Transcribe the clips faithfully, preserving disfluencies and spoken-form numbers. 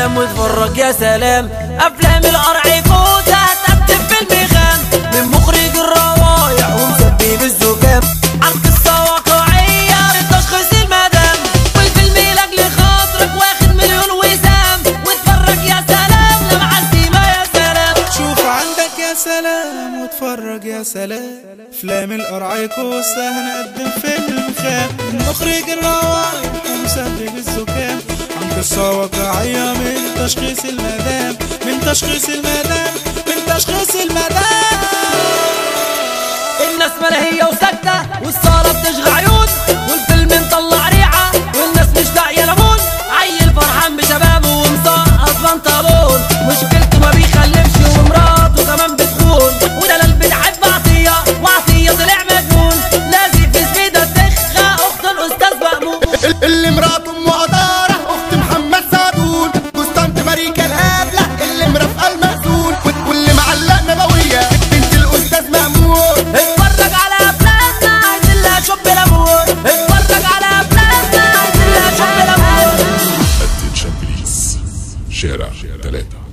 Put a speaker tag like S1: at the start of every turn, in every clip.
S1: سلام واتفرج يا سلام. افلام القرع فوتة هتقدم فيلم خام من مخرج الروايح ومسبب الزكام، عن قصة واقعية لتشخيص المدام، والفيلم لاجل خاطرك واخد مليون وسام. واتفرج يا سلام لمع السيما يا سلام.
S2: شوف عندك يا سلام واتفرج يا سلام. افلام القرع كوسة هنقدم فيلم خام من مخرج الروايح ومسبب الزكام، عن قصة واقعية من تشخيص المدام، من تشخيص المدام، من تشخيص المدام.
S1: الناس ملاهية وساكتة والصالة بتشغى عيون، والفيلم مطلع ريحة والناس مش لاقية ليمون. عيل فرحان بشبابه ومسقط بنطلون، مشكلته ما بيخلفش ومراته كمان بتخون، وده لا بتحب عطية وعطية طلع مجنون. لازم في زبيدة تخة أخت الأستاذ مأمون،
S3: اللي مراته أم قدارة أخت محمد سعدون، جوزتانت ماريكا الهبلة اللي مرافقة المأذون، واللي معلق نبوية بنت الأستاذ مأمون.
S1: اتفرج على أفلامنا عايزين لها شوب ليمون، اتفرج على أفلامنا عايزين لها شوب ليمون.
S4: اتنشن بليز شارع تلاتة.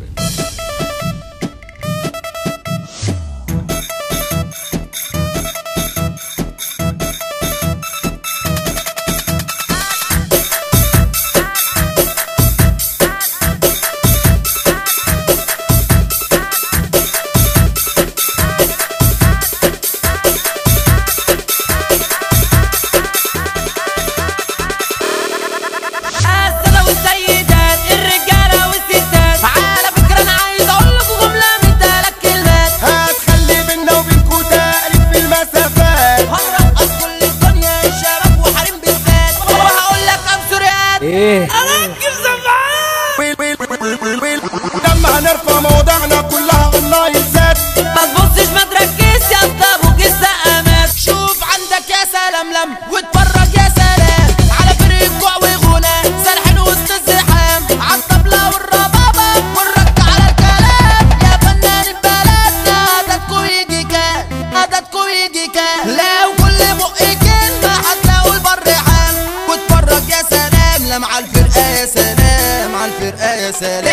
S1: ايه
S2: اركب سماعات
S3: لما هنرفع مواضيعنا كلها اونلاين زاد.
S1: ما تبصش ما تركزش يا اسطى ابوك السقامات.
S3: شوف عندك يا سلام لم واتفرج يا سلام على فريق الجوع وغنى سرحان وسط الزحام، عالطبلة والربابة والرك على الكلام. يا فنان بلدنا عددكوا يجي كام، عددكوا يجي كام. لو كل بق كلمة هتلاقوا البر حام. واتفرج يا سلام لمع الفرقة يا سلام، على الفرقة يا سلام.